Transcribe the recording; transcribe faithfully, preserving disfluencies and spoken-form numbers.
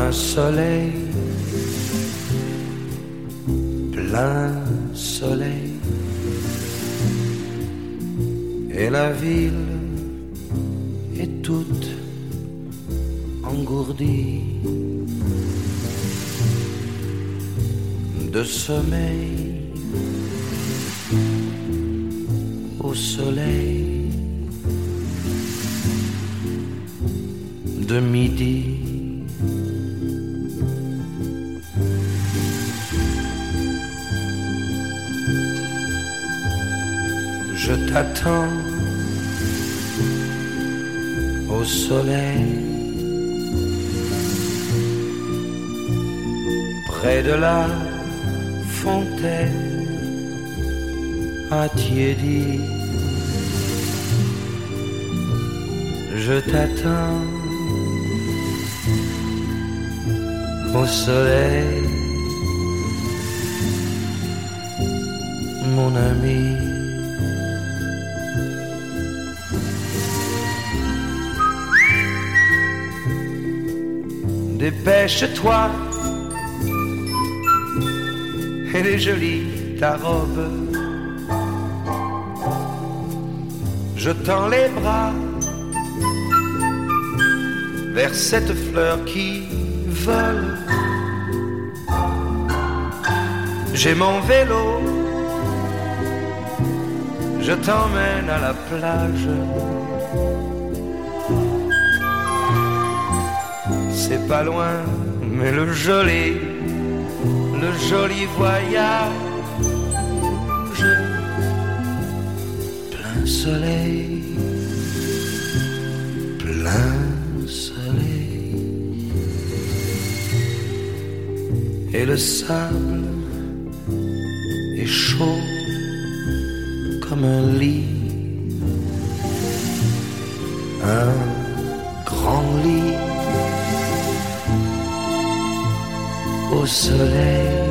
un soleil, plein soleil, et la ville est toute engourdie de sommeil au soleil de midi. Je t'attends au soleil, près de la fontaine attiédie. Je t'attends au soleil, mon ami. Dépêche-toi, elle est jolie ta robe. Je tends les bras vers cette fleur qui vole. J'ai mon vélo, je t'emmène à la plage. C'est pas loin, mais le joli, le joli voyage, plein soleil, plein soleil, et le sable est chaud comme un lit, un grand lit au soleil.